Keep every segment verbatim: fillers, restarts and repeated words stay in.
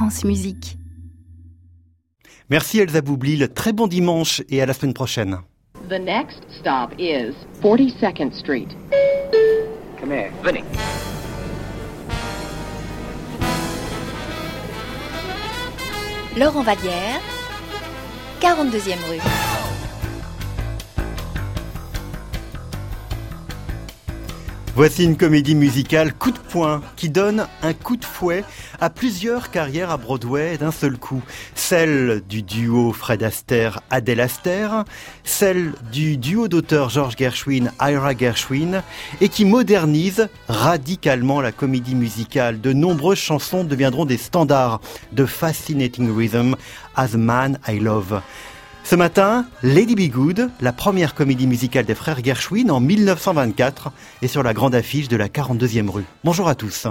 France Musique. Merci Elsa Boublil, très bon dimanche et à la semaine prochaine. The next stop is forty-second Street. Come here, Vinny. Laurent Vallière, quarante-deuxième rue. Voici une comédie musicale coup de poing qui donne un coup de fouet à plusieurs carrières à Broadway d'un seul coup. Celle du duo Fred Astaire, Adèle Astaire, celle du duo d'auteurs George Gershwin, Ira Gershwin, et qui modernise radicalement la comédie musicale. De nombreuses chansons deviendront des standards de Fascinating Rhythm, As a Man I Love. Ce matin, Lady Be Good, la première comédie musicale des frères Gershwin en mille neuf cent vingt-quatre, est sur la grande affiche de la quarante-deuxième rue. Bonjour à tous.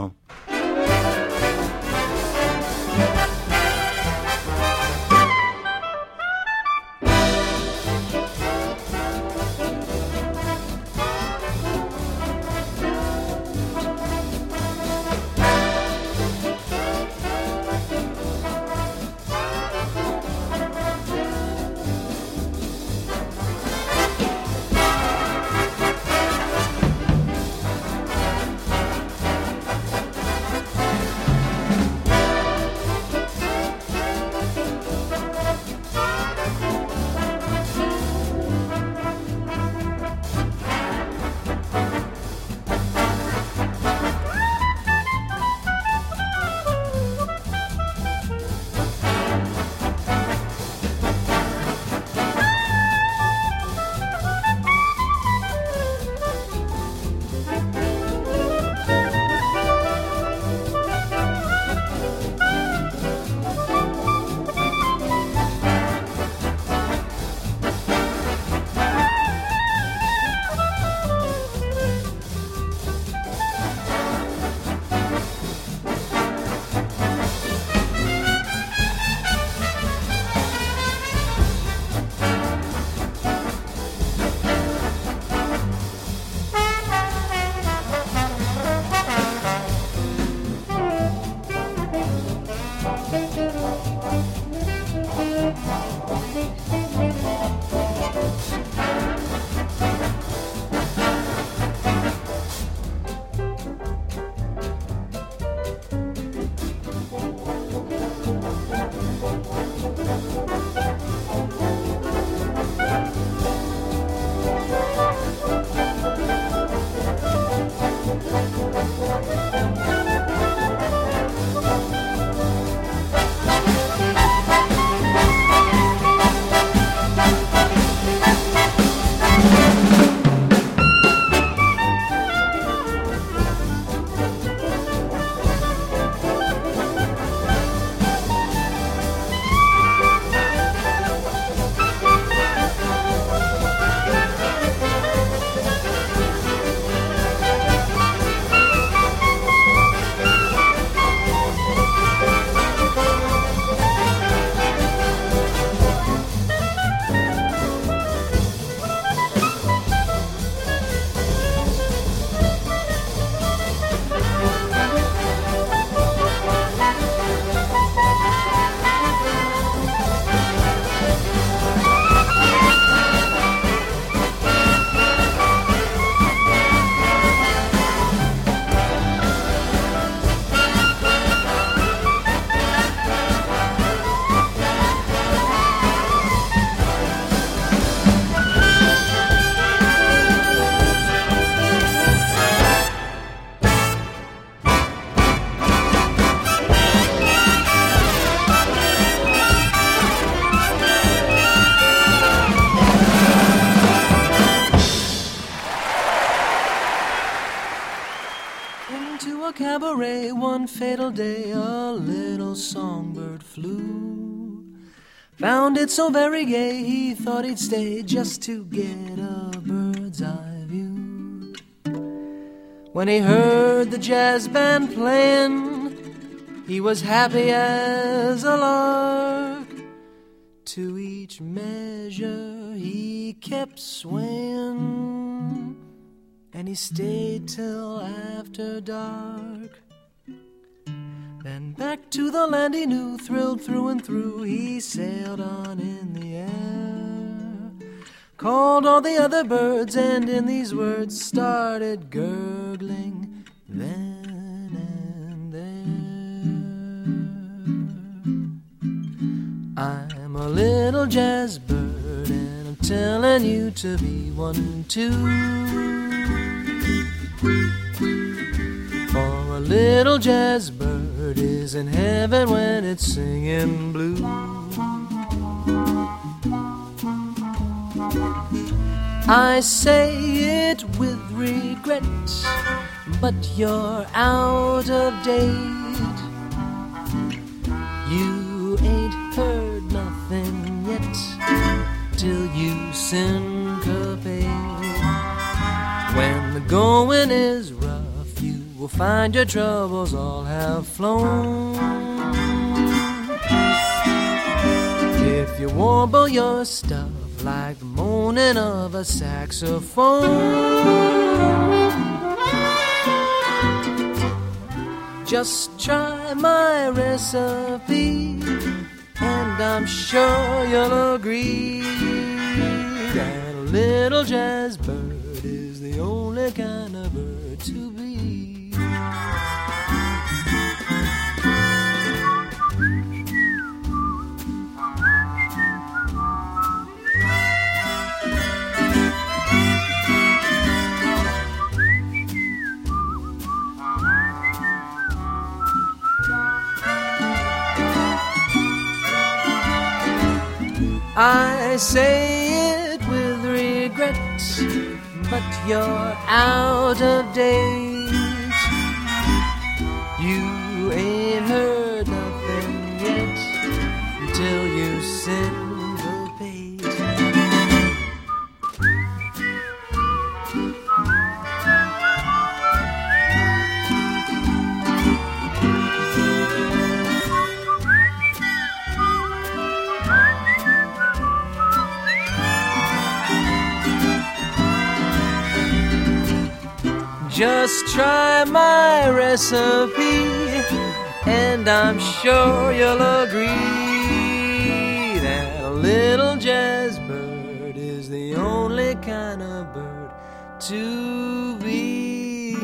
Cabaret, one fatal day, a little songbird flew. Found it so very gay, he thought he'd stay just to get a bird's eye view. When he heard the jazz band playing, he was happy as a lark. To each measure he kept swaying, and he stayed till after dark. Then And back to the land he knew, thrilled through and through, he sailed on in the air. Called all the other birds, and in these words started gurgling then and there. I'm a little jazz bird, and I'm telling you to be one too. For a little jazz bird is in heaven when it's singing blue. I say it with regret, but you're out of date. You ain't heard nothing yet till you syncopate. When the going is rough, you will find your troubles all have flown. If you warble your stuff like the moaning of a saxophone, just try my recipe, and I'm sure you'll agree that a little jazz bird is the only kind of bird to be. I say it with regret, but you're out of date. You ain't heard nothing yet until you syncopate. Just try my recipe, and I'm sure you'll agree that a little jazz bird is the only kind of bird to be.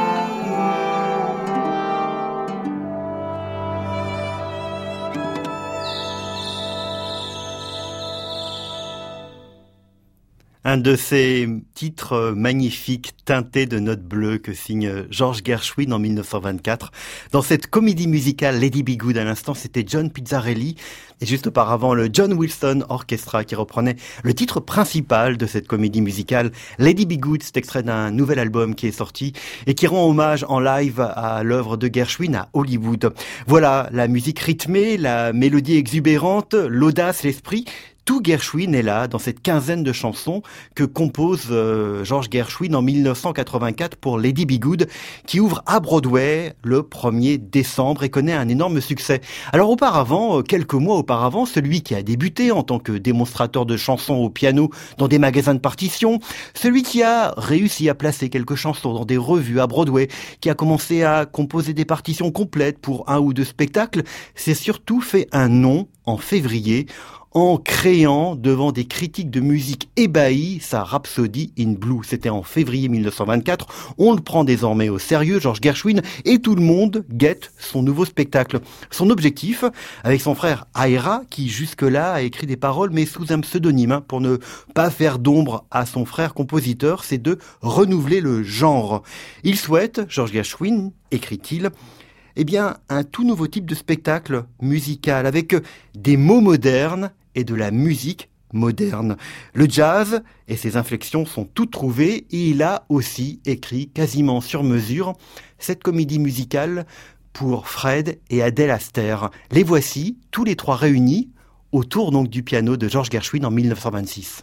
Un de ces titres magnifiques teintés de notes bleues que signe George Gershwin en dix-neuf cent vingt-quatre. Dans cette comédie musicale Lady Be Good, à l'instant, c'était John Pizzarelli et juste auparavant le John Wilson Orchestra qui reprenait le titre principal de cette comédie musicale Lady Be Good. C'est extrait d'un nouvel album qui est sorti et qui rend hommage en live à l'œuvre de Gershwin à Hollywood. Voilà, la musique rythmée, la mélodie exubérante, l'audace, l'esprit. Tout Gershwin est là, dans cette quinzaine de chansons que compose euh, George Gershwin en dix-neuf cent quatre-vingt-quatre pour Lady Be Good, qui ouvre à Broadway le premier décembre et connaît un énorme succès. Alors auparavant, quelques mois auparavant, celui qui a débuté en tant que démonstrateur de chansons au piano dans des magasins de partitions, celui qui a réussi à placer quelques chansons dans des revues à Broadway, qui a commencé à composer des partitions complètes pour un ou deux spectacles, s'est surtout fait un nom en février, en créant devant des critiques de musique ébahis sa Rhapsody in Blue. C'était en février dix-neuf cent vingt-quatre. On le prend désormais au sérieux, George Gershwin, et tout le monde guette son nouveau spectacle. Son objectif, avec son frère Ira, qui jusque-là a écrit des paroles mais sous un pseudonyme, hein, pour ne pas faire d'ombre à son frère compositeur, c'est de renouveler le genre. Il souhaite, George Gershwin, écrit-il, eh bien, un tout nouveau type de spectacle musical avec des mots modernes et de la musique moderne. Le jazz et ses inflexions sont toutes trouvées et il a aussi écrit quasiment sur mesure cette comédie musicale pour Fred et Adèle Astaire. Les voici, tous les trois réunis, autour donc du piano de George Gershwin en dix-neuf cent vingt-six.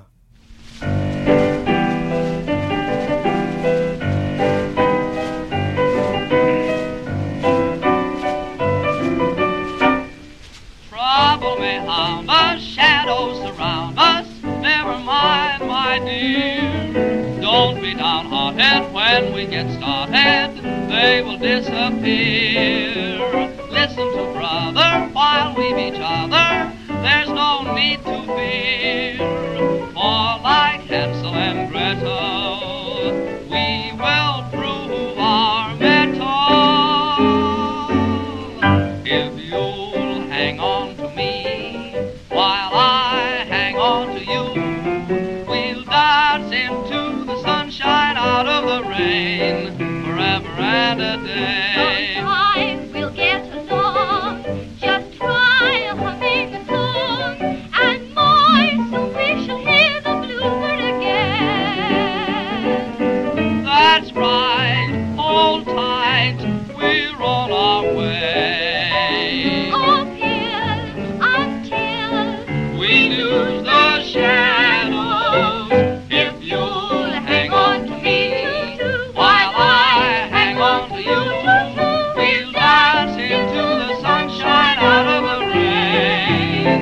Don't be downhearted when we get started, they will disappear. Listen listen to brother while we each other. There's no need to fear, for like Hansel and Gretel, we will prove our mettle. If you'll hang on to me while I hang on to you, we'll dance into the sunshine out of the rain forever and a day. Sometime we'll get along, just try humming a song, and my, so we shall hear the bluebird again. That's right, hold tight, we're on our way. Up here until We lose the shadows. If you'll hang on to me while I hang on to you, we'll dance into the sunshine out of the rain.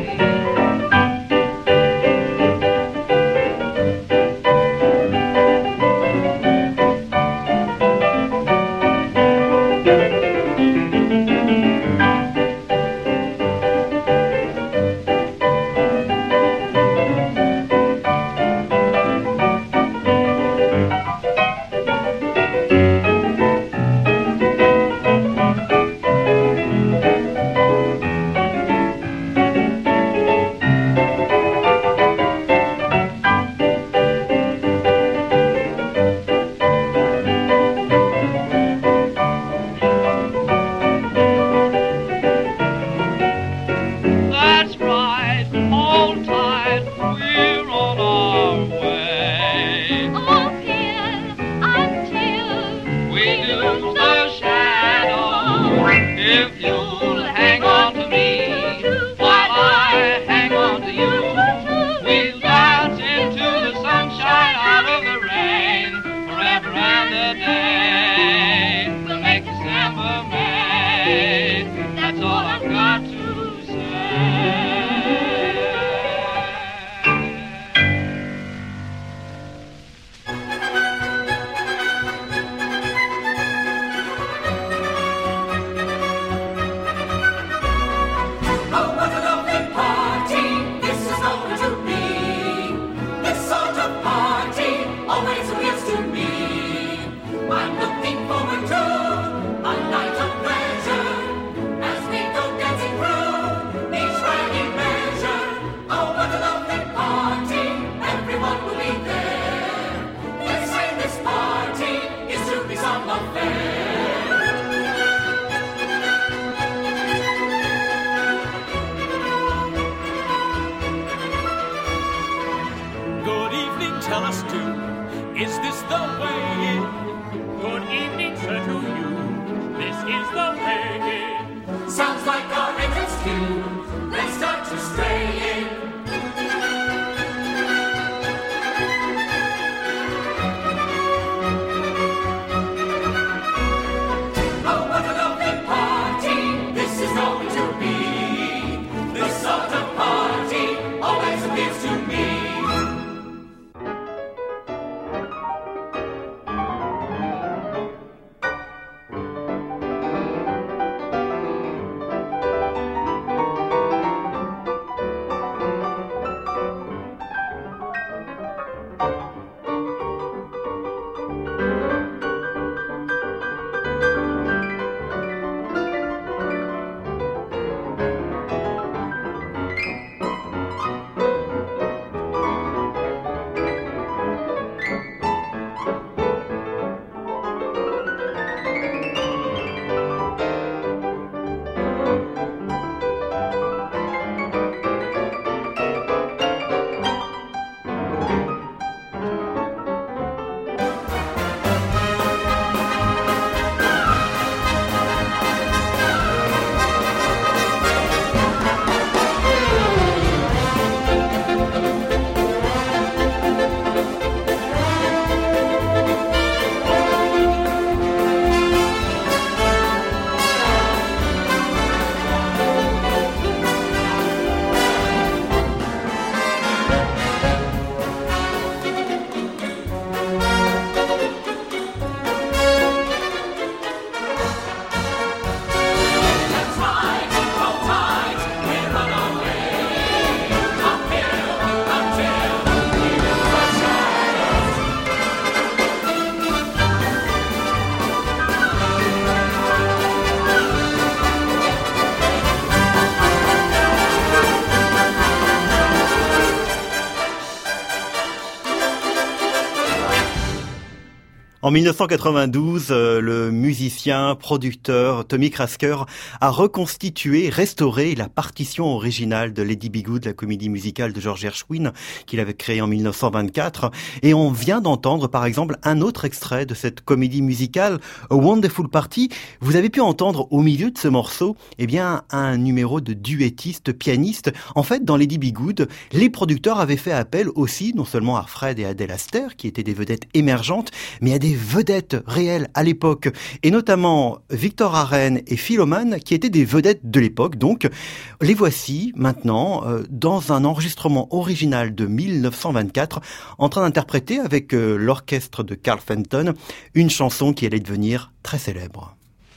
En mille neuf cent quatre-vingt-douze, euh, le musicien, producteur Tommy Krasker a reconstitué, restauré la partition originale de Lady Be Good, la comédie musicale de George Gershwin, qu'il avait créée en mille neuf cent vingt-quatre. Et on vient d'entendre, par exemple, un autre extrait de cette comédie musicale, A Wonderful Party. Vous avez pu entendre au milieu de ce morceau, eh bien, un numéro de duettiste, pianiste. En fait, dans Lady Be Good, les producteurs avaient fait appel aussi, non seulement à Fred et Adele Astaire, qui étaient des vedettes émergentes, mais à des vedettes réelles à l'époque, et notamment Victor Arène et Philoman, qui étaient des vedettes de l'époque. Donc, les voici maintenant euh, dans un enregistrement original de mille neuf cent vingt-quatre, en train d'interpréter avec euh, l'orchestre de Carl Fenton une chanson qui allait devenir très célèbre.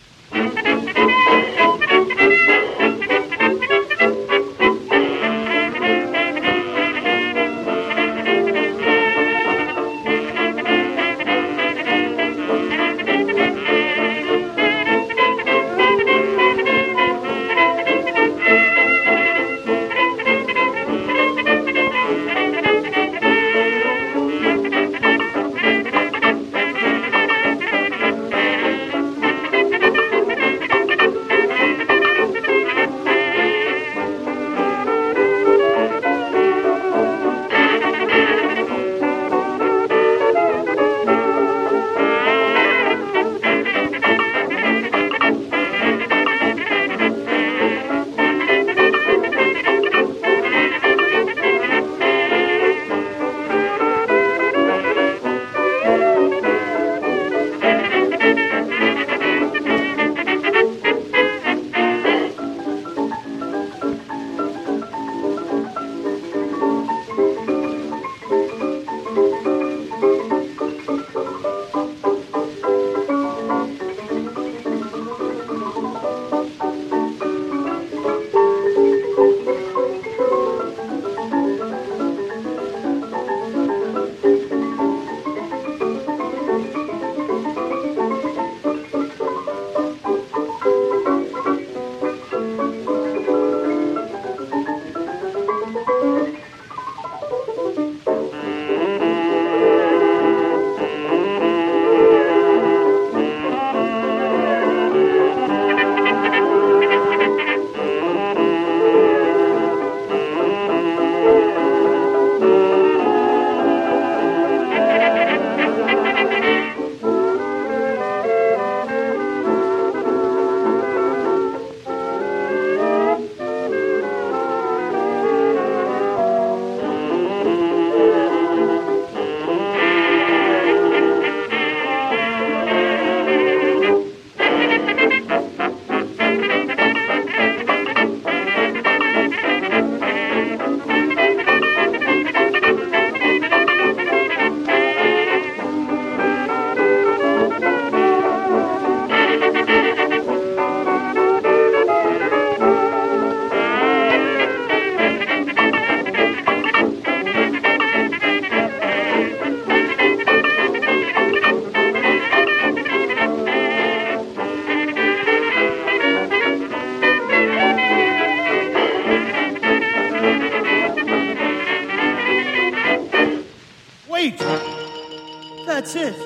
That's it.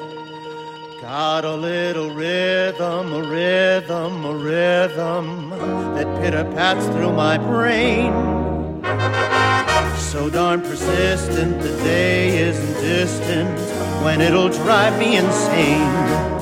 Got a little rhythm, a rhythm, a rhythm that pitter-pats through my brain. So darn persistent, the day isn't distant when it'll drive me insane.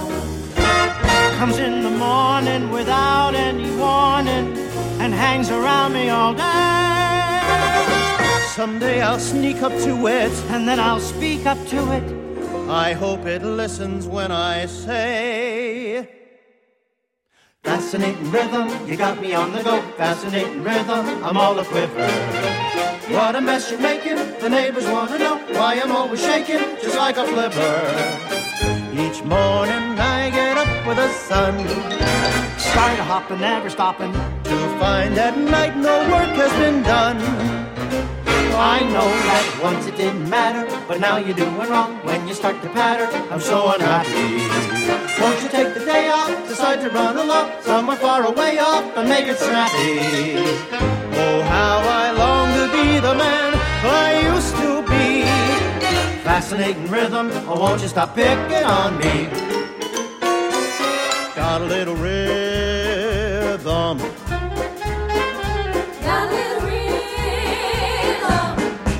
Comes in the morning without any warning and hangs around me all day. Someday I'll sneak up to it, and then I'll speak up to it. I hope it listens when I say, fascinating rhythm, you got me on the go. Fascinating rhythm, I'm all a-quiver. What a mess you're making, the neighbors want to know why I'm always shaking, just like a flipper. Each morning I get up with the sun, start hopping, never stopping, to find at night no work has been done. I know that once it didn't matter, but now you're doing wrong when you start to patter. I'm so unhappy. Won't you take the day off, decide to run along somewhere far away off and make it snappy? Oh, how I long to be the man I used to be. fascinating rhythm. Oh, won't you stop picking on me? Got a little rhythm. Got a little rhythm.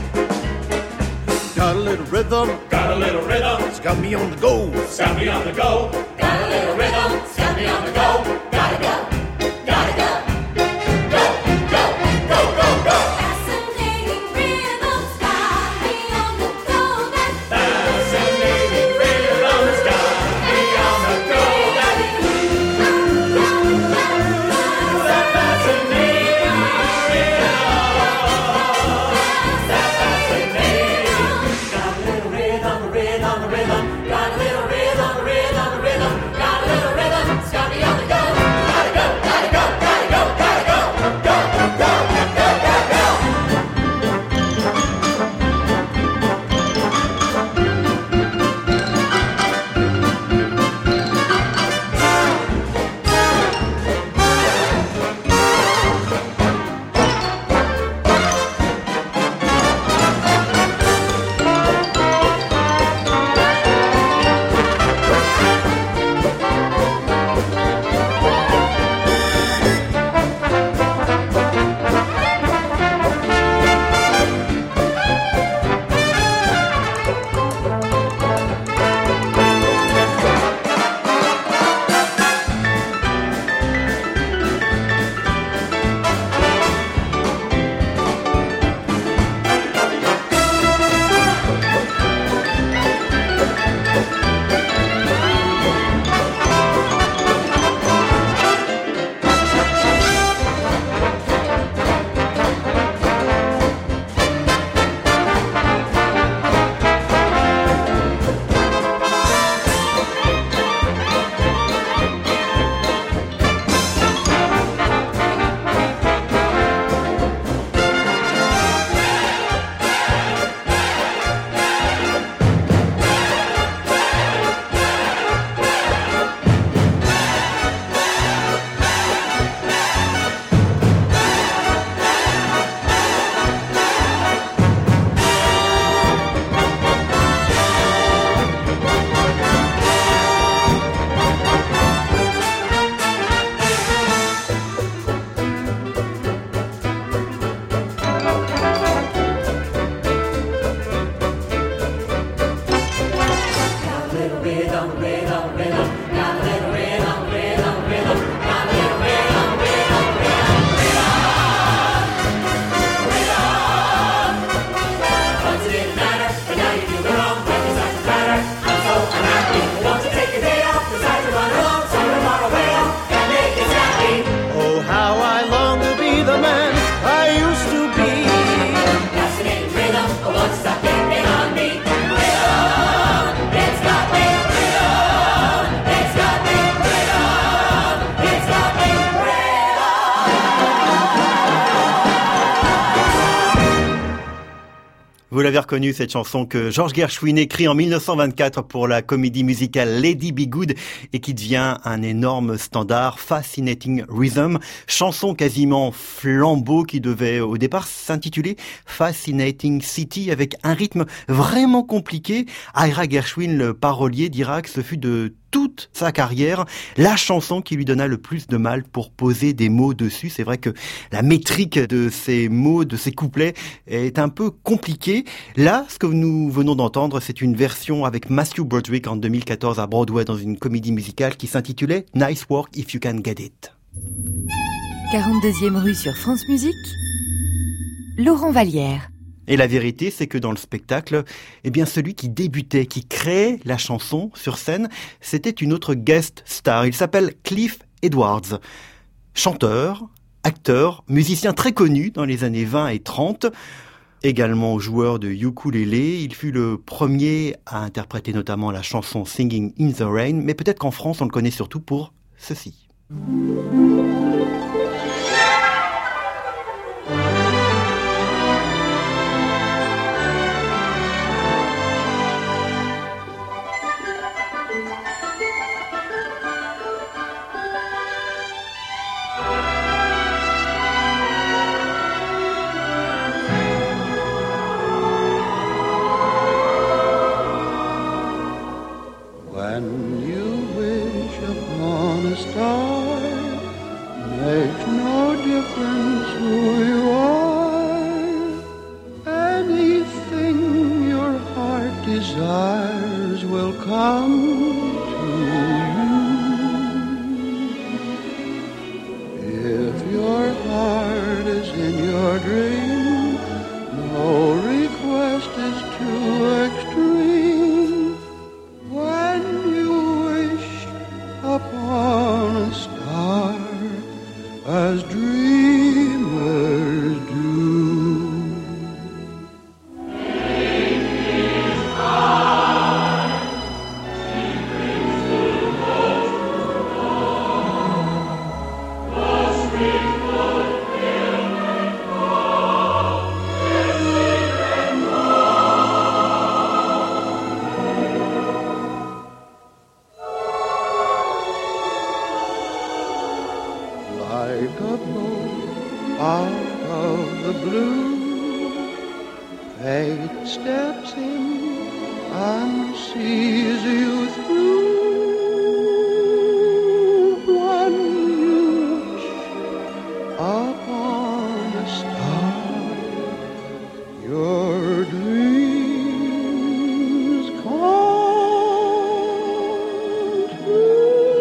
Got a little rhythm. Got a little rhythm. It's got me on the go. It's got me on the go. Got a little rhythm. It's got me on the go. Gotta go. Gotta go. Go, go, go, go, go. Fascinating rhythms got me on the go. Fascinating rhythms got me on the go. That fascinating rhythm. That fascinating. Got a little rhythm, a rhythm, a rhythm. Got a little rhythm, a rhythm, a rhythm. Got a little rhythm. It's got me on the go. Gotta go, gotta go, gotta go, gotta go. Go, go, go, go, go. Oh, how I long to be the man I used to be. Fascinating rhythm, oh, won't you stop picking on me? Rhythm, it's got me. Rhythm, it's got me. Rhythm, it's got me. Vous l'avez reconnu, cette chanson que George Gershwin écrit en mille neuf cent vingt-quatre pour la comédie musicale Lady Be Good et qui devient un énorme standard, Fascinating Rhythm, chanson quasiment flambeau qui devait au départ s'intituler Fascinating City avec un rythme vraiment compliqué. Ira Gershwin, le parolier, dira que ce fut de toute sa carrière la chanson qui lui donna le plus de mal pour poser des mots dessus. C'est vrai que la métrique de ces mots, de ces couplets est un peu compliquée. Là, ce que nous venons d'entendre, c'est une version avec Matthew Broderick en deux mille quatorze à Broadway dans une comédie musicale qui s'intitulait Nice Work If You Can Get It. quarante-deuxième rue sur France Musique, Laurent Vallière. Et la vérité, c'est que dans le spectacle, eh bien, celui qui débutait, qui créait la chanson sur scène, c'était une autre guest star. Il s'appelle Cliff Edwards. Chanteur, acteur, musicien très connu dans les années vingt et trente. Également joueur de ukulélé, il fut le premier à interpréter notamment la chanson Singing in the Rain, mais peut-être qu'en France, on le connaît surtout pour ceci. side. Makes no difference who you are. Anything your heart desires will come to you. If your heart is in your dream, no request is too extreme. When you wish upon a star, as dreamers do. Like a boat out of the blue, fate steps in and sees you through. When you wish upon a star, your dreams come true.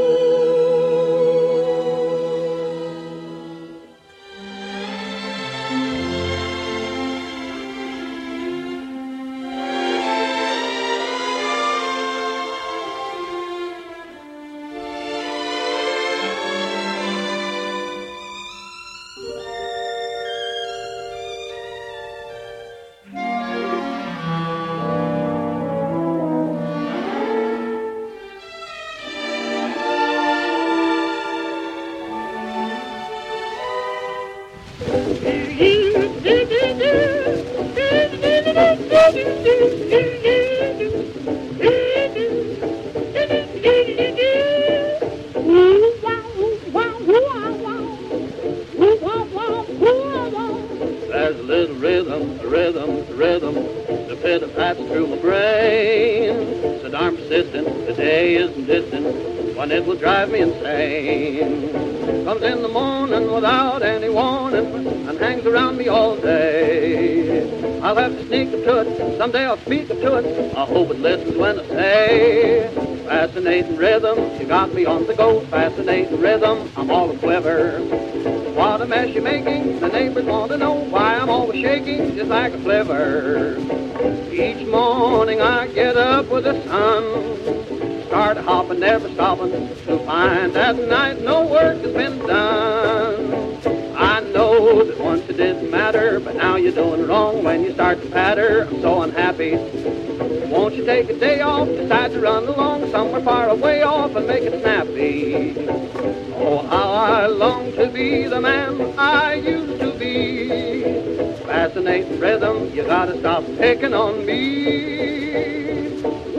There's a little rhythm, a rhythm, a rhythm, the pitter-pats through my brain. So darn persistent, the day isn't distant, when it will drive me insane. Comes in the morning without any warning, and hangs around me all day. I'll have to sneak up to it, someday I'll speak up to it, I hope it listens when I say. Fascinating rhythm, you got me on the go. Fascinating rhythm, I'm all a quiver. What a mess you're making, the neighbors want to know why I'm always shaking just like a flivver. Each morning I get up with the sun, start hopping, never stopping, to find that night no work has been done. I know that once it didn't matter, but now you're doing wrong when you start to patter. I'm so unhappy. Won't you take a day off, decide to run along somewhere far away off and make it snappy? Oh, how I long to be the man I used to be. Fascinating rhythm, you gotta stop picking on me.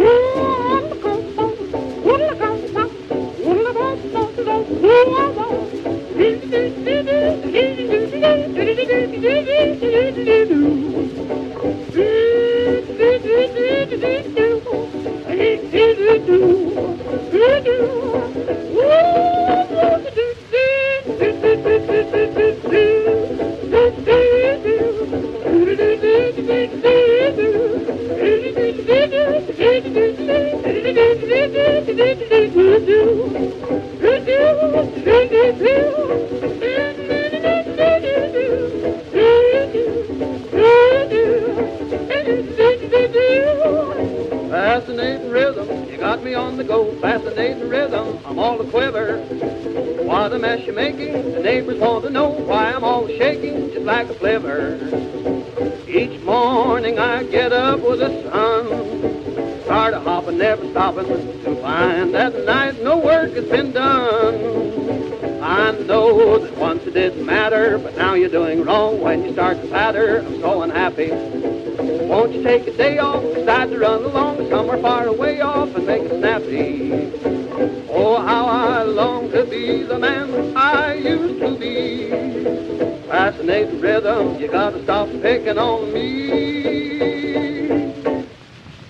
Fascinating rhythm, you got me on the go. Fascinating rhythm, I'm all a quiver. What a mess you're making, the neighbors want to know why I'm always shaking just like a flivver. Each morning I get up with the sun, start a hopping, never stopping, to find that night no work has been done. I know that once it didn't matter, but now you're doing wrong when you start to patter. I'm so unhappy. Won't you take a day off, decide to run along somewhere far away off and make it snappy? Oh, how I long to be the man I used to be. Fascinating rhythm, you gotta stop picking on me.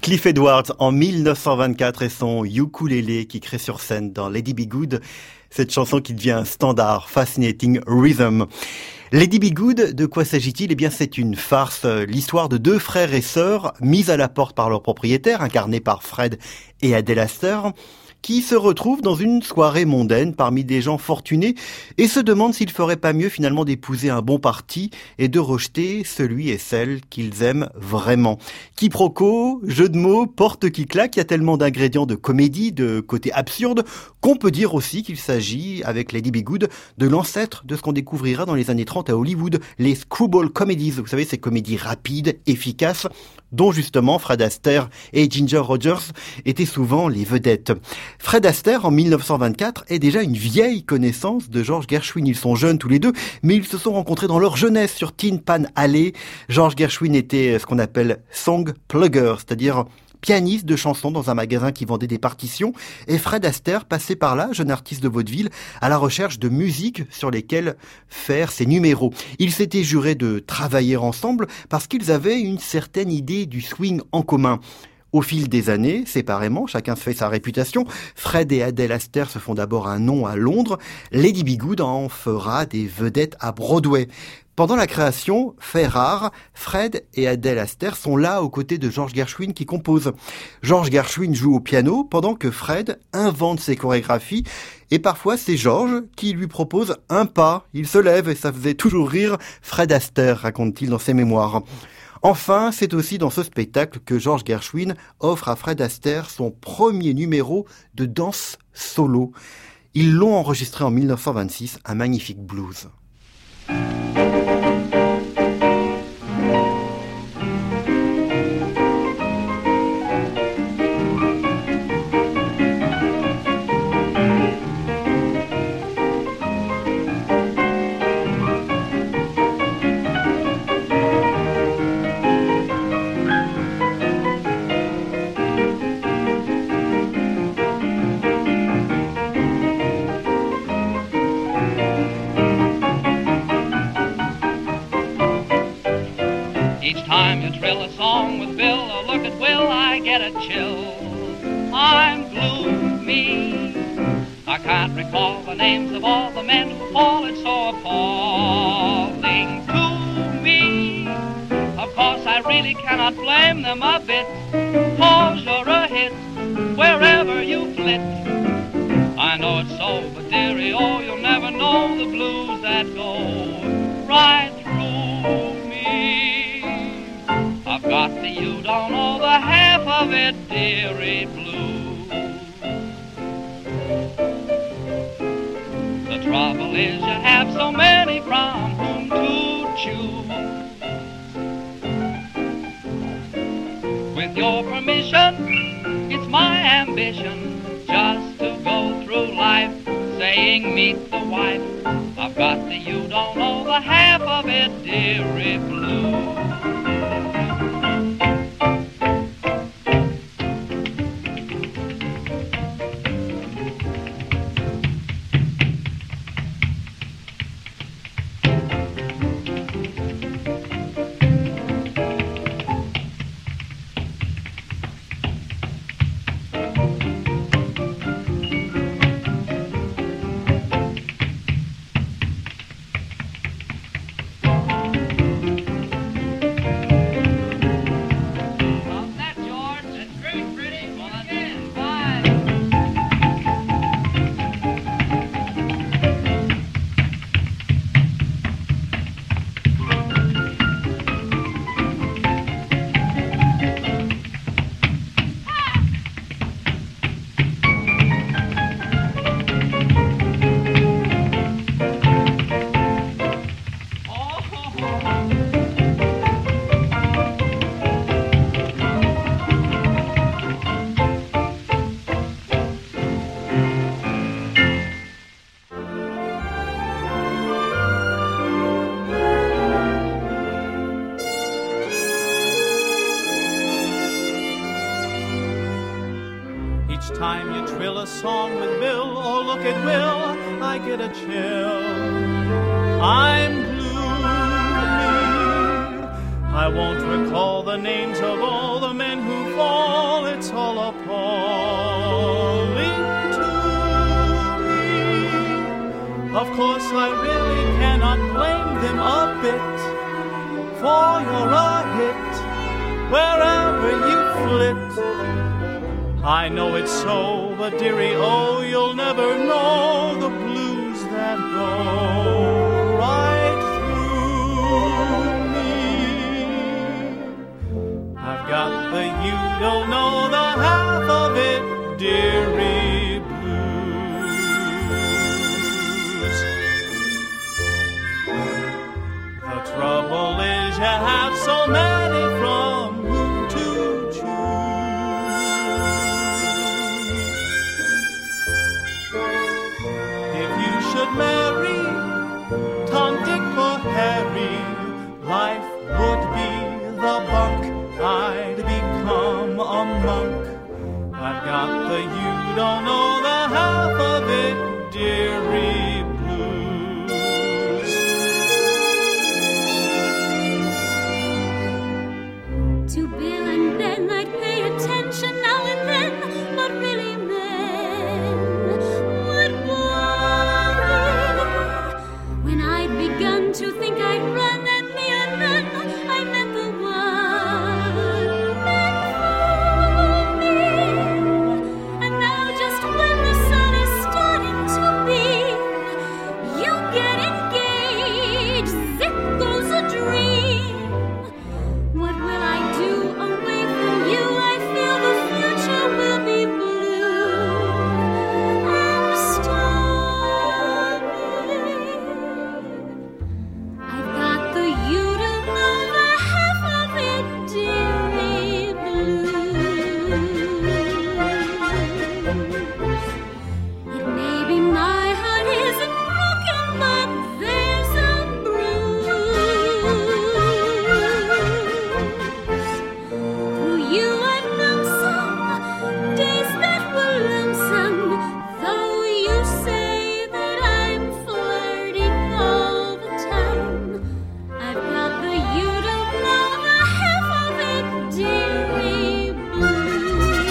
Cliff Edwards en mille neuf cent vingt-quatre et son ukulélé qui crée sur scène dans Lady Be Good, cette chanson qui devient un standard, Fascinating Rhythm. Lady Be Good, de quoi s'agit-il ? Eh bien, c'est une farce, l'histoire de deux frères et sœurs mis à la porte par leur propriétaire, incarnés par Fred et Adele Astor, qui se retrouvent dans une soirée mondaine parmi des gens fortunés et se demandent s'il ferait pas mieux finalement d'épouser un bon parti et de rejeter celui et celle qu'ils aiment vraiment. Quiproquo, jeu de mots, porte qui claque, il y a tellement d'ingrédients de comédie, de côté absurde, qu'on peut dire aussi qu'il s'agit, avec Lady Be Good, de l'ancêtre de ce qu'on découvrira dans les années trente à Hollywood, les screwball comedies, vous savez, ces comédies rapides, efficaces, dont justement Fred Astaire et Ginger Rogers étaient souvent les vedettes. Fred Astaire, en mille neuf cent vingt-quatre, est déjà une vieille connaissance de George Gershwin. Ils sont jeunes tous les deux, mais ils se sont rencontrés dans leur jeunesse sur Tin Pan Alley. George Gershwin était ce qu'on appelle song plugger, c'est-à-dire pianiste de chansons dans un magasin qui vendait des partitions, et Fred Astaire passait par là, jeune artiste de vaudeville, à la recherche de musique sur lesquelles faire ses numéros. Ils s'étaient jurés de travailler ensemble parce qu'ils avaient une certaine idée du swing en commun. Au fil des années, séparément, chacun se fait sa réputation. Fred et Adele Astor se font d'abord un nom à Londres. Lady Be Good en fera des vedettes à Broadway. Pendant la création, fait rare, Fred et Adele Astor sont là aux côtés de George Gershwin qui compose. George Gershwin joue au piano pendant que Fred invente ses chorégraphies et parfois c'est George qui lui propose un pas. Il se lève et ça faisait toujours rire Fred Astor, raconte-t-il dans ses mémoires. Enfin, c'est aussi dans ce spectacle que George Gershwin offre à Fred Astaire son premier numéro de danse solo. Ils l'ont enregistré en mille neuf cent vingt-six, un magnifique blues. Each time you trill a song with Bill or look at Will, I get a chill. I'm gloomy. I can't recall the names of all the men who fall. It's so appalling to me. Of course, I really cannot blame them a bit. 'Cause you're a hit wherever you flit. I know it's so, but dearie, oh, you'll never know the blues that go right through me. I've got the you don't know the half of it, dearie blue. The trouble is you have so many from whom to choose. With your permission, it's my ambition just to go through life saying meet the wife. I've got the you don't know the half of it, dearie blue. Time you trill a song with Bill or look at Will, I get a chill. I'm gloomy. I won't recall the names of all the men who fall. It's all appalling to me. Of course, I really cannot blame them a bit, for you're a hit wherever you flit. I know it's so, but dearie, oh, you'll never know the blues that go right through me. I've got the you don't know the half of it, dearie blues. The trouble is you have so many from whom to choose. If you should marry Tom, Dick, or Harry, life would be the bunk. I'd become a monk. I've got the you don't know the half of it, dearie blues. To Bill and Ben I'd pay attention now and then, but really men would bother. When I'd begun to think I'd run and me and then I met the one meant for me. And now just when the sun is starting to beam, you get engaged, zip goes a dream. What will I do away from you? I feel the future will be blue and stormy. I've got the you to know the half of it, dearie blues. It may be my heart isn't broken, but there's a bruise. Through you I've known some days that were lonesome, though you say that I'm flirting all the time. I've got the you don't know the half of it, dearie blues.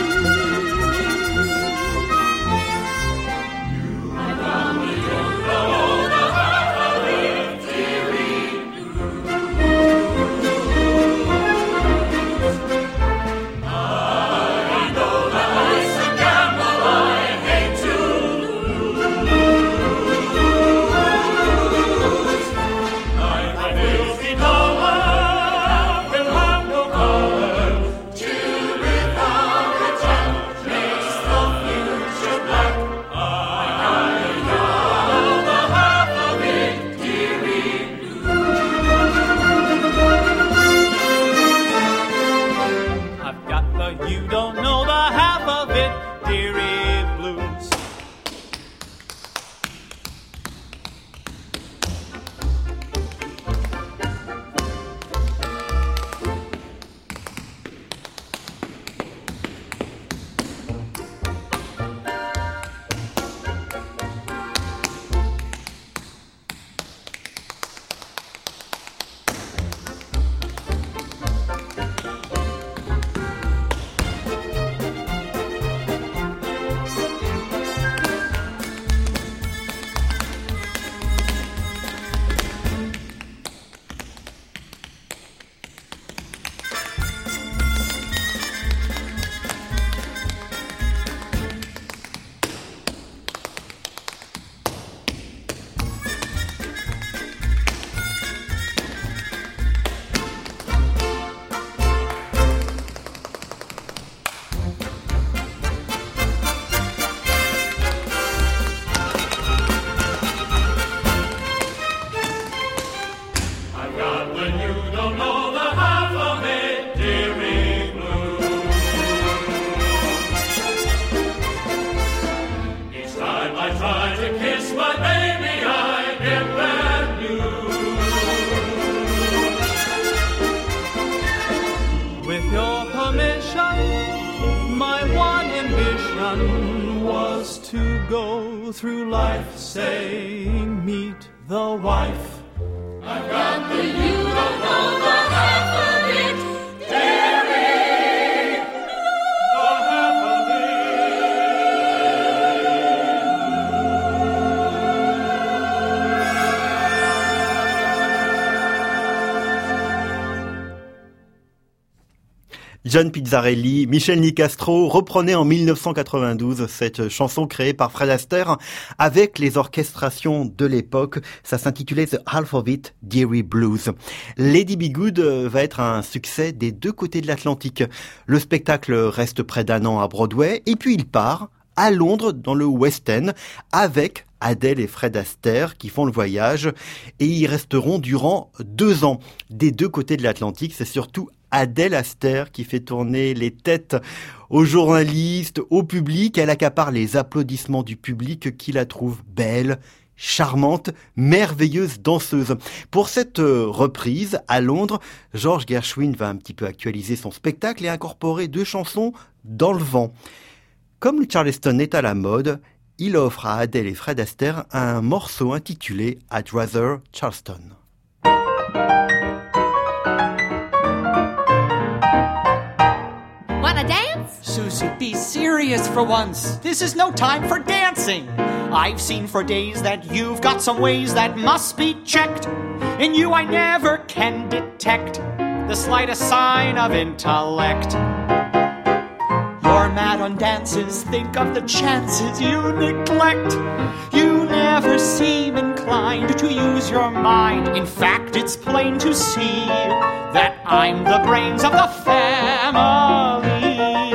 I've got the you don't know the half of it, dearie I know that life's a gamble I hate to lose. Life I filthy dollar will have no color. To without the jack makes the future black. I know the half of it, dearie I've got the you don't know the half of it, dearie blues. I've got the you don't know the half of it, dearie blues. Each time I try to kiss my baby, I get bad news. With your permission, my one ambition was to go through life saying, meet the wife. I've got the you don't know the half of John Pizzarelli, Michel Nicastro reprenaient en mille neuf cent quatre-vingt-douze cette chanson créée par Fred Astaire avec les orchestrations de l'époque. Ça s'intitulait The Half of It, Deary Blues. Lady Be Good va être un succès des deux côtés de l'Atlantique. Le spectacle reste près d'un an à Broadway et puis il part à Londres dans le West End avec Adele et Fred Astaire qui font le voyage et y resteront durant deux ans. Des deux côtés de l'Atlantique, c'est surtout Adele Astaire qui fait tourner les têtes aux journalistes, au public. Elle accapare les applaudissements du public qui la trouve belle, charmante, merveilleuse danseuse. Pour cette reprise, à Londres, George Gershwin va un petit peu actualiser son spectacle et incorporer deux chansons dans le vent. Comme le Charleston est à la mode, il offre à Adele et Fred Astaire un morceau intitulé I'd Rather Charleston. Wanna dance? Susie, be serious for once. This is no time for dancing. I've seen for days that you've got some ways that must be checked. In you I never can detect the slightest sign of intellect. You're mad on dances, think of the chances you neglect. You never seem inclined to use your mind. In fact, it's plain to see that I'm the brains of the family.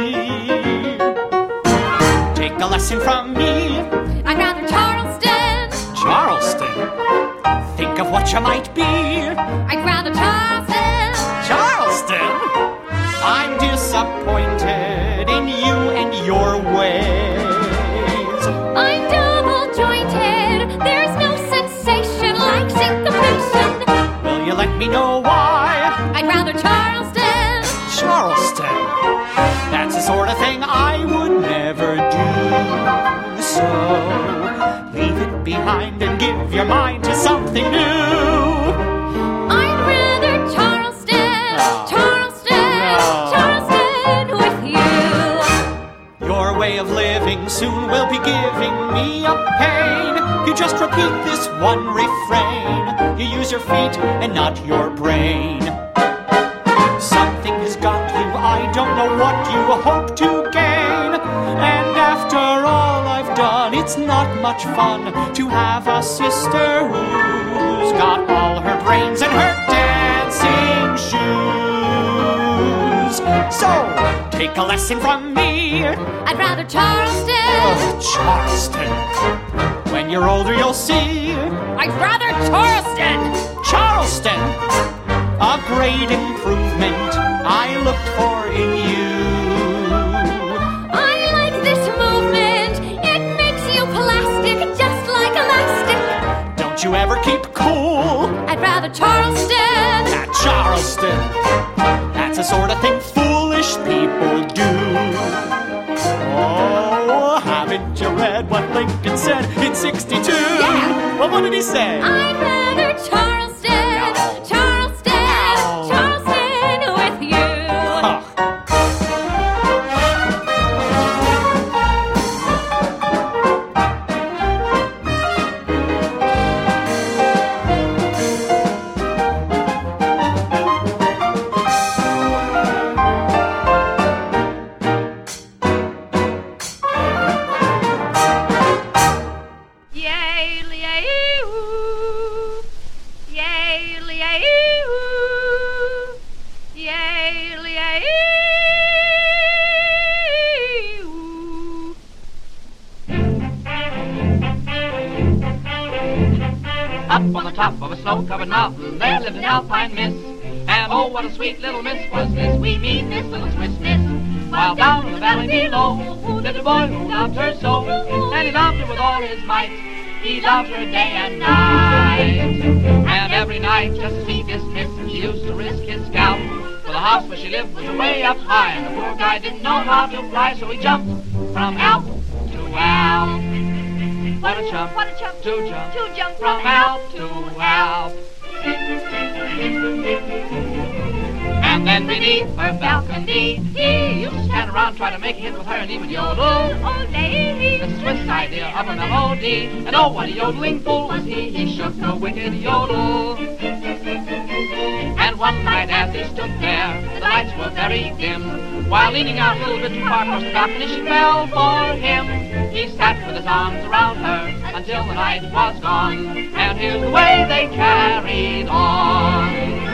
Take a lesson from me. I'd rather Charleston. Charleston? Think of what you might be. I'd rather Charleston. Charleston? I'm disappointed in you and your ways. I'm double-jointed. There's no sensation like syncopation. Will you let me know why? I'd rather Charleston. Charleston? That's the sort of thing I would never do. So leave it behind and give your mind to something new. I'd rather Charleston. Oh. Charleston. Oh. Charleston with you. Your way of living soon will be giving me a pain. You just repeat this one refrain. You use your feet and not your brain. Something has got you, I don't know what you hope to gain. And after all I've done, it's not much fun to have a sister who's got all her brains and her dancing shoes. So, take a lesson from me. I'd rather Charleston. Oh, Charleston. When you're older you'll see. I'd rather Charleston. Charleston. A great improvement I looked for in you. I like this movement. It makes you plastic, just like elastic. Don't you ever keep cool. I'd rather Charleston. At Charleston. That's the sort of thing foolish people do. Oh, haven't you read what Lincoln said in sixty-two? Yeah. Well, what did he say? I'd rather Charleston. No. Charleston. No. Charleston with you. Huh. Up on the top of a snow-covered mountain, there lived an alpine miss. And oh, what a sweet little miss was this wee mean miss, little Swiss miss. While down in the valley below lived a boy who loved her so, and he loved her with all his might. He loved her day and night. And every night, just to see this miss, he used to risk his scalp. For the house where she lived was way up high, and the poor guy didn't know how to fly, so he jumped from Alp to Alp. What a jump, what a jump, to jump, to jump from Alp to Alp. And then beneath her balcony, he used to stand around trying to make a hit with her, and he would yodel, oh lady, the Swiss idea of a melody. And oh, what a yodeling fool was he, he shook a wicked yodel. And one night as he stood there, the lights were very dim. While leaning out a little bit too far across the balcony, she fell for him. He sat with his arms around her until the night was gone. And here's the way they carried on.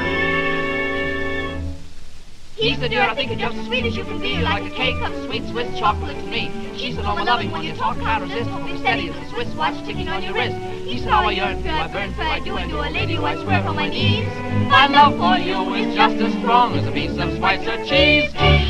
He said, dear, I think you're just as sweet as you can be, like a cake of sweet Swiss chocolate to me. She said, oh, my loving, when you talk, can't resist. Hold me steady as the Swiss watch ticking on your wrist. He said, oh, I yearn for you, I burn for you, I do, and do a lady who I swear on my knees. My love for you is just as strong as a piece of Schweitzer cheese.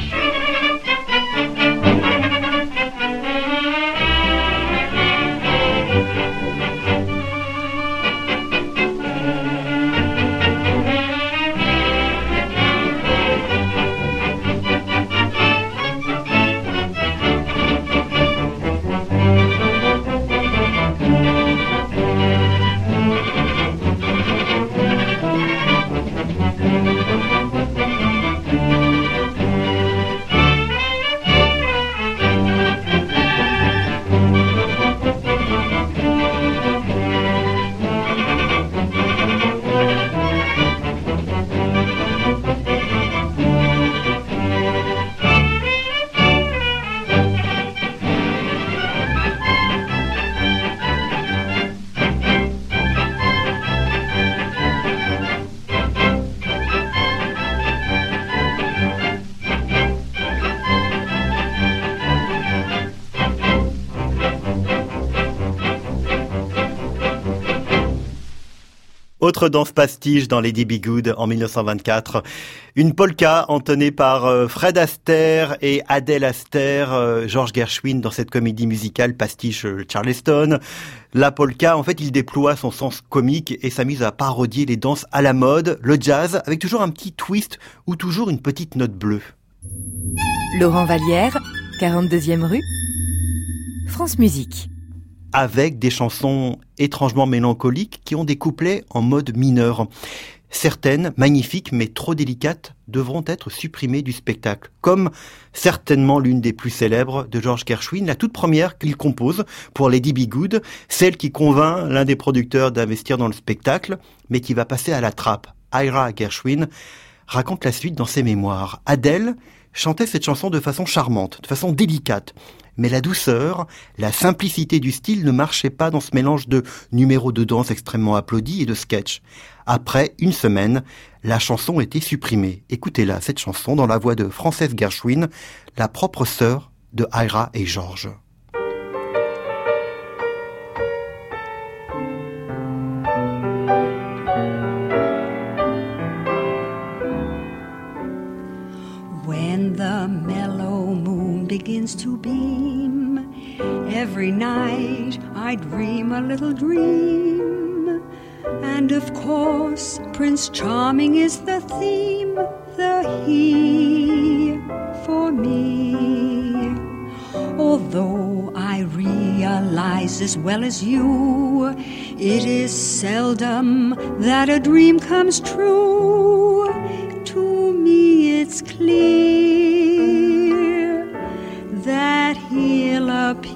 Autre danse pastiche dans Lady Be Good en mille neuf cent vingt-quatre. Une polka entonnée par Fred Astaire et Adèle Astaire, George Gershwin dans cette comédie musicale pastiche Charleston. La polka, en fait, il déploie son sens comique et s'amuse à parodier les danses à la mode, le jazz, avec toujours un petit twist ou toujours une petite note bleue. Laurent Vallière, quarante-deuxième rue, France Musique. Avec des chansons étrangement mélancoliques qui ont des couplets en mode mineur. Certaines, magnifiques mais trop délicates, devront être supprimées du spectacle, comme certainement l'une des plus célèbres de George Gershwin, la toute première qu'il compose pour Lady Be Good, celle qui convainc l'un des producteurs d'investir dans le spectacle, mais qui va passer à la trappe. Ira Gershwin raconte la suite dans ses mémoires. Adèle chantait cette chanson de façon charmante, de façon délicate. Mais la douceur, la simplicité du style ne marchait pas dans ce mélange de numéros de danse extrêmement applaudis et de sketchs. Après une semaine, la chanson était supprimée. Écoutez-la, cette chanson, dans la voix de Frances Gershwin, la propre sœur de Ira et George. When the mellow moon begins to beam, every night I dream a little dream. And of course, Prince Charming is the theme, the he for me. Although I realize as well as you, it is seldom that a dream comes true. To me it's clear that he'll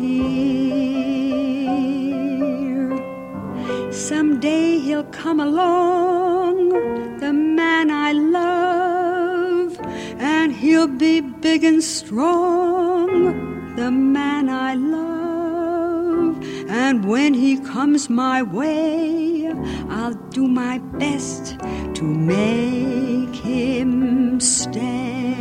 appear. Someday he'll come along, the man I love, and he'll be big and strong, the man I love. And when he comes my way, I'll do my best to make him stay.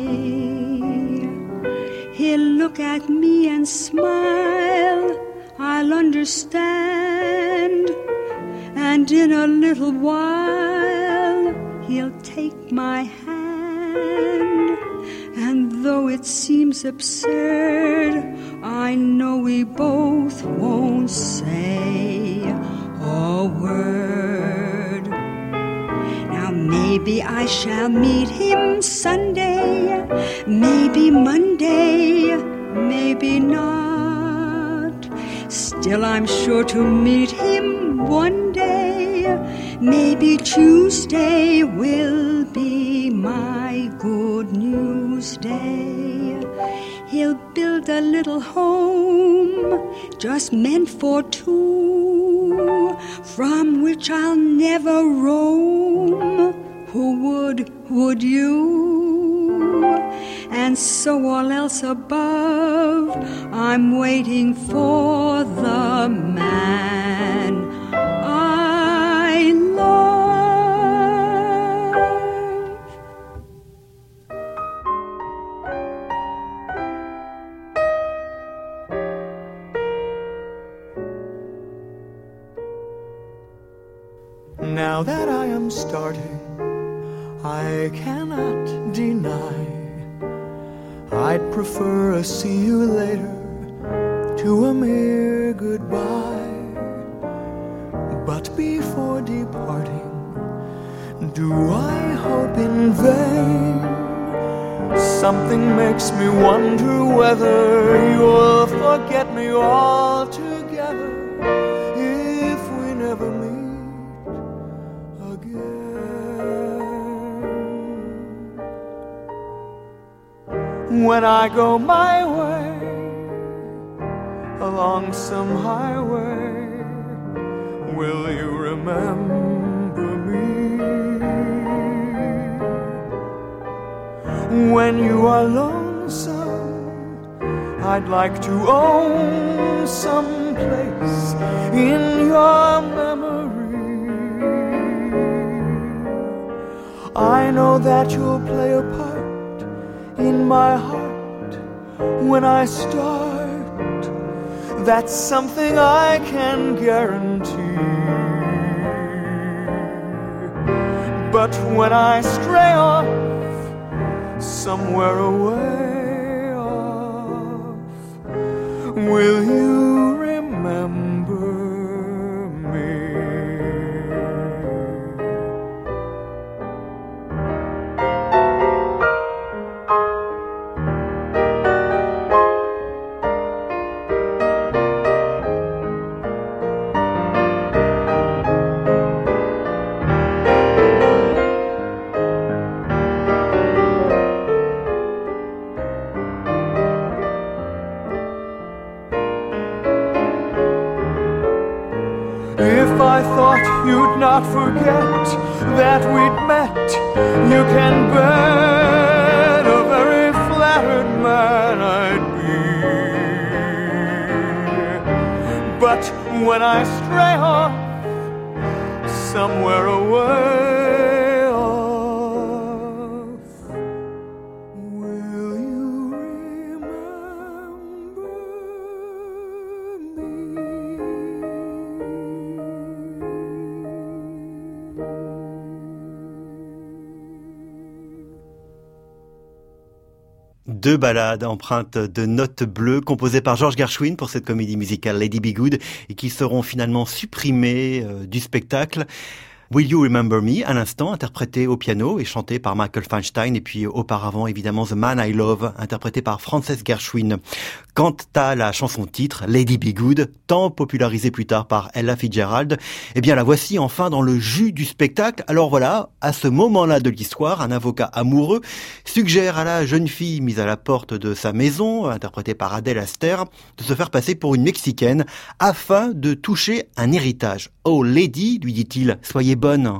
He'll look at me and smile, I'll understand, and in a little while he'll take my hand. And though it seems absurd, I know we both won't say a word. Now maybe I shall meet him Sunday, maybe Monday, maybe not. Still I'm sure to meet him one day. Maybe Tuesday will be my good news day. He'll build a little home just meant for two, from which I'll never roam. Who would, would you? and so all else above, I'm waiting for the man I love. Now that I am starting, I cannot deny I'd prefer a see you later to a mere goodbye. But before departing, do I hope in vain? Something makes me wonder whether you'll forget me altogether if we never meet. When I go my way along some highway, will you remember me? When you are lonesome, I'd like to own some place in your memory. I know that you'll play a part in my heart when I start. That's something I can guarantee. But when I stray off somewhere away off, will you remember me? If I thought you'd not forget that we'd met, you can bet a very flattered man I'd be. But when I stray off somewhere away off, will you remember me? Deux ballades empreintes de notes bleues composées par George Gershwin pour cette comédie musicale Lady Be Good et qui seront finalement supprimées euh, du spectacle. Will You Remember Me, à l'instant, interprété au piano et chanté par Michael Feinstein, et puis auparavant, évidemment, The Man I Love, interprété par Frances Gershwin. Quant à la chanson-titre, Lady Be Good, tant popularisée plus tard par Ella Fitzgerald, eh bien, la voici enfin dans le jus du spectacle. Alors voilà, à ce moment-là de l'histoire, un avocat amoureux suggère à la jeune fille mise à la porte de sa maison, interprétée par Adèle Aster, de se faire passer pour une Mexicaine afin de toucher un héritage. Oh, Lady, lui dit-il, soyez bonne.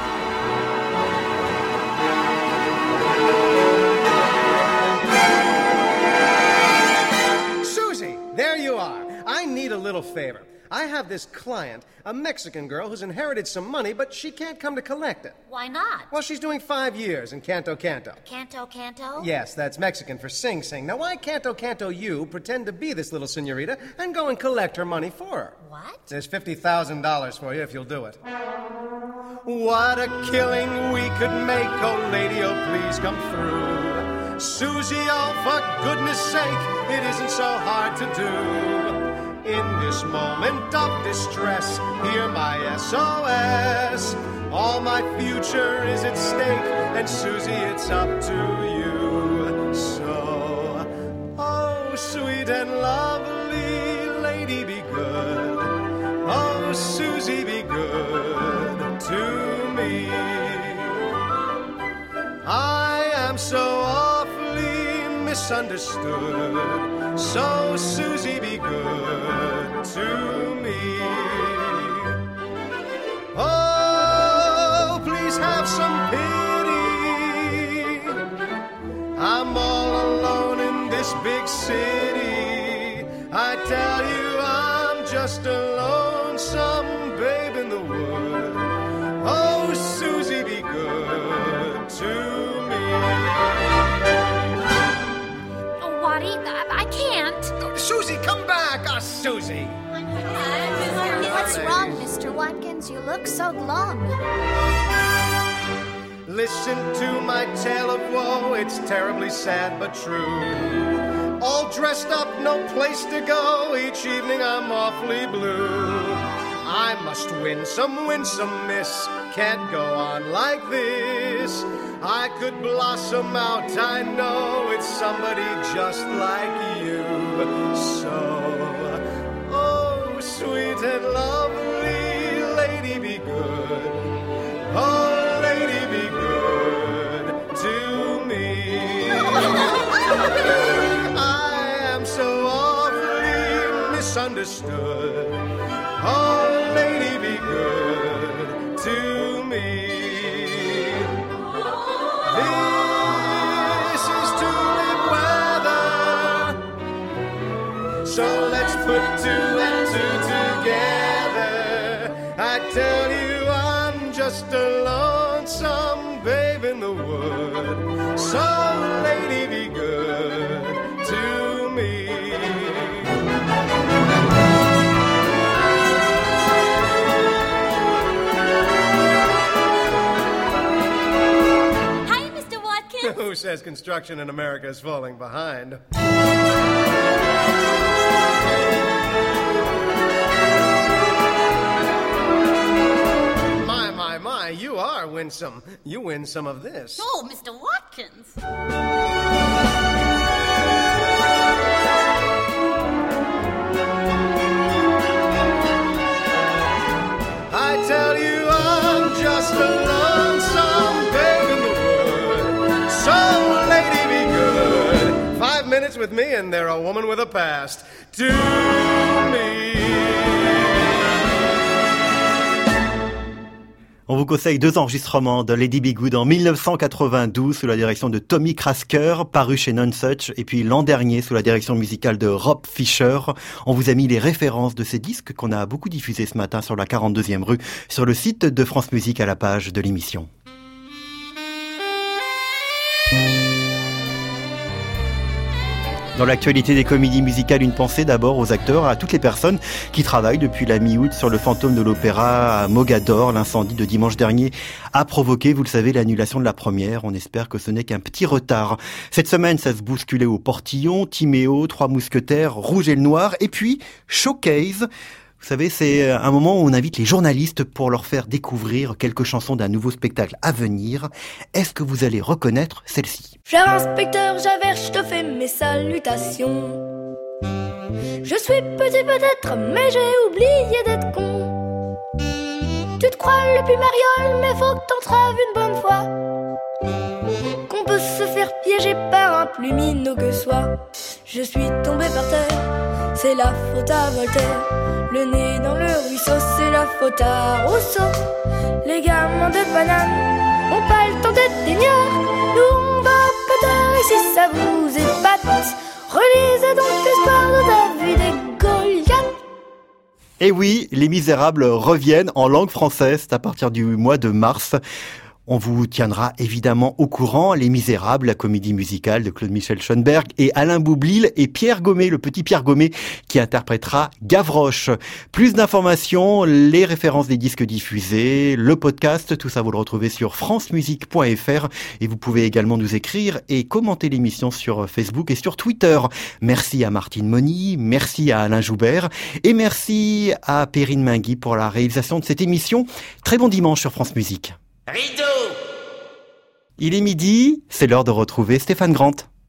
Susie, there you are. I need a little favor. I have this client, a Mexican girl who's inherited some money, but she can't come to collect it. Why not? Well, she's doing five years in Canto Canto. Canto Canto? Yes, that's Mexican for Sing Sing. Now, why Canto Canto you pretend to be this little senorita and go and collect her money for her? What? There's fifty thousand dollars for you if you'll do it. What a killing we could make, oh lady, oh please come through. Susie, oh for goodness sake, it isn't so hard to do. In this moment of distress, hear my S O S. All my future is at stake, and Susie, it's up to you. So, oh sweet and lovely lady, be good. Oh Susie, be good to me. I am so awfully misunderstood. So Susie, be good to me. Oh, please have some pity. I'm all alone I tell you I'm just a lonesome babe in the wood. Oh, Susie, be good to me. Oh, Waddy, I, I can't. Oh, Susie, come back. Ah, oh, Susie. What's wrong, Mister Watkins? You look so glum. Listen to my tale of woe. It's terribly sad but true. All dressed up, no place to go. Each evening I'm awfully blue. I must win some, win some, miss. Can't go on like this. I could blossom out, I know. It's somebody just like you. So, oh, sweet and lovely lady, be good. Oh, lady, be good to me. I am so awfully misunderstood. Oh, lady, be good to me. This is tulip weather, so let's put two and two together. I tell you I'm just a lonesome babe in the wood. So, lady, be good to me. Hi, Mister Watkins. Who says construction in America is falling behind? My, my, my, you are winsome. You win some of this. Oh, Mister Watkins. I tell you I'm just a lonesome babe in the wood. So, lady, be good. Five minutes with me and they're a woman with a past. To me. On vous conseille deux enregistrements de Lady Be Good en dix-neuf cent quatre-vingt-douze sous la direction de Tommy Krasker, paru chez Nonesuch, et puis l'an dernier sous la direction musicale de Rob Fisher. On vous a mis les références de ces disques qu'on a beaucoup diffusés ce matin sur la quarante-deuxième rue, sur le site de France Musique à la page de l'émission. Dans l'actualité des comédies musicales, une pensée d'abord aux acteurs, à toutes les personnes qui travaillent depuis la mi-août sur le fantôme de l'opéra à Mogador. L'incendie de dimanche dernier a provoqué, vous le savez, l'annulation de la première. On espère que ce n'est qu'un petit retard. Cette semaine, ça se bousculait au Portillon, Timéo, Trois Mousquetaires, Rouge et le Noir, et puis Showcase. Vous savez, c'est un moment où on invite les journalistes pour leur faire découvrir quelques chansons d'un nouveau spectacle à venir. Est-ce que vous allez reconnaître celle-ci ? Cher inspecteur Javert, je te fais mes salutations. Je suis petit peut-être, mais j'ai oublié d'être con. Tu te crois le plus mariole, mais faut que t'en traves une bonne fois. Qu'on peut se faire piéger par un plus minot que soi. Je suis tombé par terre, c'est la faute à Voltaire. Le nez dans le ruisseau, c'est la faute à Rousseau. Les gamins de Paname ont pas le temps d'être d'ignores. Nous on va peut-être, et si ça vous épate, relisez donc l'histoire de David et Goliath. Et oui, Les Misérables reviennent en langue française à partir du mois de mars. On vous tiendra évidemment au courant. Les Misérables, la comédie musicale de Claude-Michel Schoenberg et Alain Boublil et Pierre Gommet, le petit Pierre Gommet qui interprétera Gavroche. Plus d'informations, les références des disques diffusés, le podcast, tout ça vous le retrouvez sur francemusique point f r et vous pouvez également nous écrire et commenter l'émission sur Facebook et sur Twitter. Merci à Martine Moni, merci à Alain Joubert et merci à Perrine Mingui pour la réalisation de cette émission. Très bon dimanche sur France Musique. Rideau. Il est midi, c'est l'heure de retrouver Stéphane Grant.